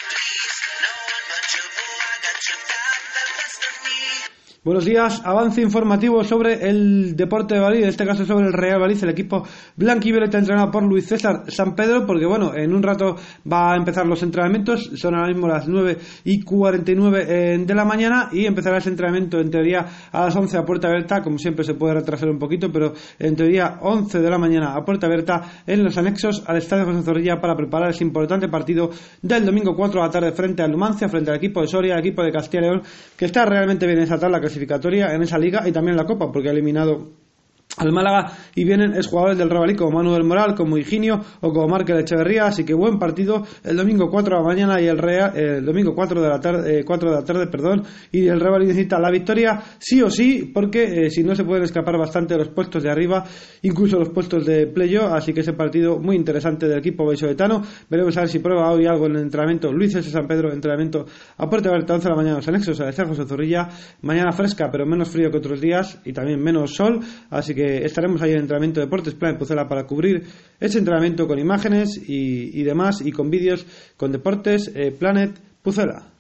Buenos días, avance informativo sobre el deporte de Valladolid, en este caso sobre el Real Valladolid, el equipo blanquivioleta entrenado por Luis César Sampedro, porque bueno, en un rato va a empezar los entrenamientos, son ahora mismo las 9:49 de la mañana y empezará ese entrenamiento en teoría a las 11 a puerta abierta, como siempre se puede retrasar un poquito, pero en teoría 11 de la mañana a puerta abierta en los anexos al Estadio José Zorrilla para preparar ese importante partido del domingo 4 de la tarde frente al Numancia, frente al equipo de Soria, el equipo de Castilla y León, que está realmente bien en esa tabla clasificatoria en esa liga y también en la Copa, porque ha eliminado al Málaga y vienen exjugadores del Real Valladolid como Manuel Moral, como Higinio o como Márquez Echeverría, así que buen partido el domingo 4 de la mañana y el domingo 4 de la tarde, y el Real Valladolid necesita la victoria sí o sí, porque si no se pueden escapar bastante de los puestos de arriba, incluso los puestos de playoff, así que ese partido muy interesante del equipo vallisoletano. Veremos a ver si prueba hoy algo en el entrenamiento Luis César San Pedro, entrenamiento a puerta abierta 11 de la mañana, los anexos a Estadio José Zorrilla, mañana fresca pero menos frío que otros días y también menos sol, así que estaremos ahí en entrenamiento de Deportes Planet Pucela para cubrir ese entrenamiento con imágenes y demás, y con vídeos con Deportes Planet Pucela.